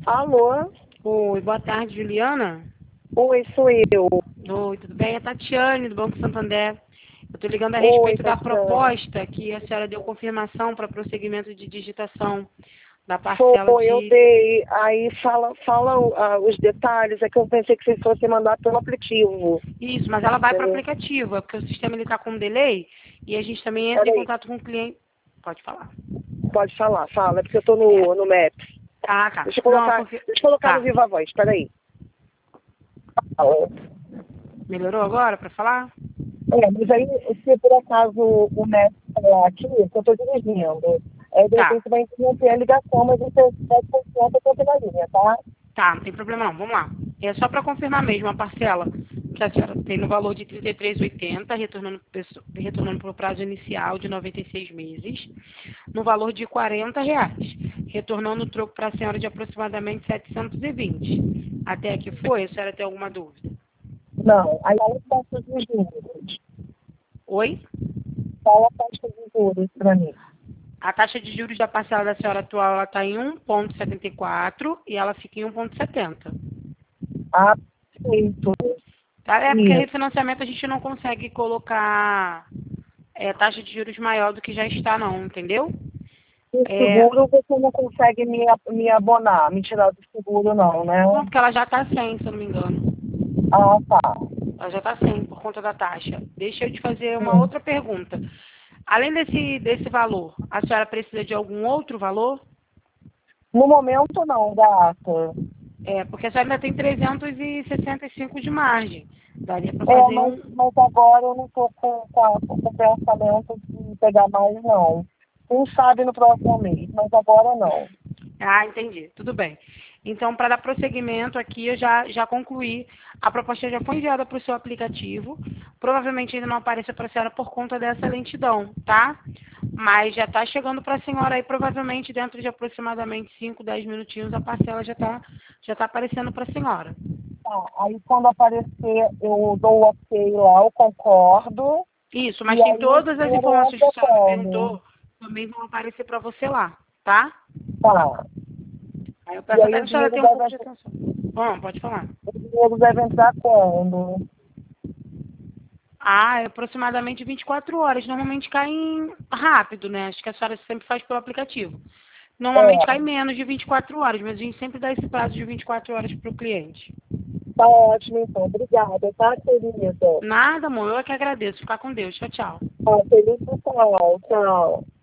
Alô? Oi, boa tarde, Juliana. Oi, sou eu. Oi, tudo bem? É Tatiane, do Banco Santander. Eu estou ligando a Oi, respeito da Tatiana. proposta que a senhora deu confirmação para prosseguimento de digitação da parcela Foi, eu de... dei. Aí fala os detalhes, é que eu pensei que vocês fossem mandar pelo aplicativo. Isso, mas ela vai para o Entendeu? aplicativo, é porque o sistema está com um delay e a gente também entra em Peraí, contato com o cliente. Pode falar. pode falar, fala, é porque eu tô É. no Maps. Ah, tá. Deixa eu Não, colocar, porque... deixa eu colocar no Tá. Viva Voz, peraí. Fala. Melhorou agora para falar? Mas aí, se por acaso o Maps falar aqui, que eu tô dirigindo, de Tá. repente vai interromper a ligação, mas você pode continuar tocando na linha, tá? Tá, não tem problema não. Vamos lá. É só para confirmar mesmo a parcela que a senhora tem no valor de R$ 33,80, retornando para o prazo inicial de 96 meses, no valor de R$ 40, retornando o troco para a senhora de aproximadamente 720. Até aqui foi? A senhora tem alguma dúvida? Não, aí fala a taxa de juros. Oi? Fala a taxa de juros para mim. A taxa de juros da parcela da senhora atual está em 1,74 e ela fica em 1,70. Ah, perfeito. Tá? É porque Isso. refinanciamento a gente não consegue colocar taxa de juros maior do que já está, não, entendeu? O É, seguro você não consegue me abonar, me tirar do seguro não, né? não, porque ela já está sem, se eu não me engano. Ah, tá. Ela já está sem por conta da taxa. Deixa eu te fazer uma Sim. outra pergunta. Além desse valor, a senhora precisa de algum outro valor? No momento não, gata. É, porque a senhora ainda tem 365 de margem. Daria para fazer Mas, um. mas agora eu não tô com o pensamento de pegar mais não. Quem sabe no próximo mês, mas agora não. Ah, entendi. Tudo bem. Então, para dar prosseguimento aqui, eu já concluí. A proposta já foi enviada para o seu aplicativo. Provavelmente ainda não apareceu para a senhora por conta dessa lentidão, tá? Mas já está chegando para a senhora aí, provavelmente dentro de aproximadamente 5, 10 minutinhos, a parcela já tá aparecendo para a senhora. Tá, aí quando aparecer eu dou o ok lá, eu concordo, Isso, e mas tem aí o todas as dinheiro informações que entra a senhora me como? perguntou, também vão aparecer para você lá, tá? Tá. Aí eu E peço aí até o que a senhora dinheiro tenha um pouco deve, de atenção. Bom, pode falar. o dinheiro deve entrar quando? Ah, é aproximadamente 24 horas. Normalmente cai rápido, né? Acho que a senhora sempre faz pelo aplicativo. Normalmente É, cai menos de 24 horas, mas a gente sempre dá esse prazo de 24 horas para o cliente. tá ótimo então. Obrigada, tá, querida? Nada, amor. Eu é que agradeço. Ficar com Deus. Tchau, tchau. Tá, feliz Natal. Tchau.